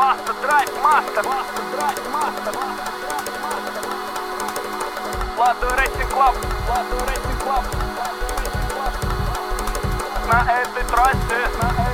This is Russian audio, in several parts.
Баста, драйв, мастер. Ладу Рейсинг Клаб. На этой трассе.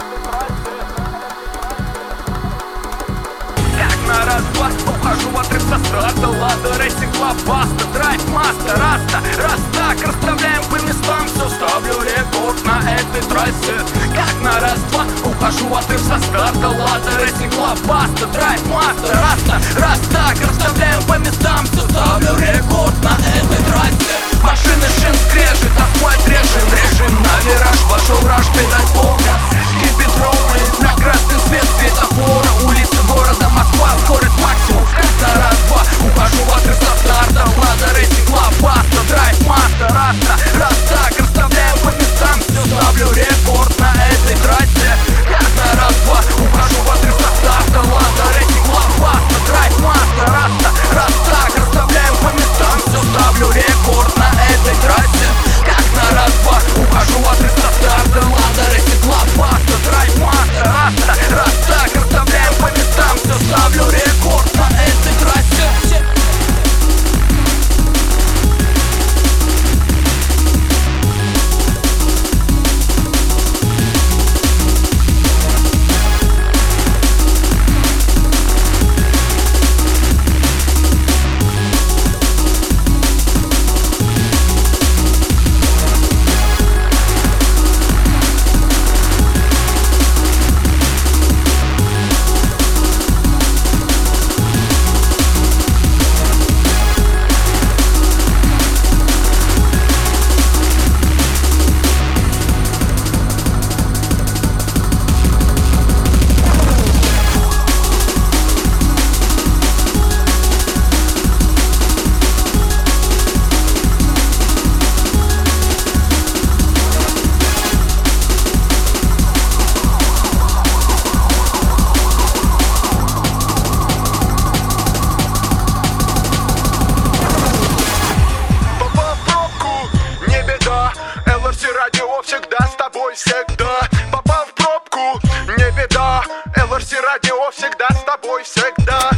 Как на раз-два ухожу в отрыв со старта. Ладу Рейсинг Клаб, Баста, драйв, мастер. Раз так, расставляем по местам. Все, ставлю рекорд на этой трассе. Как на раз-два ухожу в отрыв со старта. Ладу Рейсинг Клаб, Баста, драйв, мастер. Раз так, расставляем по местам. Все, ставлю рекорд на этой трассе. Машины шин скрежет, асфальт режем на вираж, пошел раш, педаль пол. Кипит роллы, на красный свет светофора. Улицы города Москва, скорость максимум. На раз-два ухожу в отрыв со старта. Лада Рейсинг Клаб, Баста, драйв, мастер. Раз так, расставляем по местам. Все, ставлю рекорд на этой трассе. Как на раз-два ухожу в отрыв со старта. Лада Рейсинг Клаб, Баста, драйв, мастер. Раз так, расставляем по местам. Все, ставлю рекорд на этой трассе. Как на раз-два ухожу в отрыв со старта. Лада Рейсинг Клаб, Баста, драйв, мастер. Раз так, расставляем по местам. Все, ставлю рекорд на этой трассе. Радио всегда с тобой, всегда. Попал в пробку, не беда. LRC радио всегда с тобой, всегда.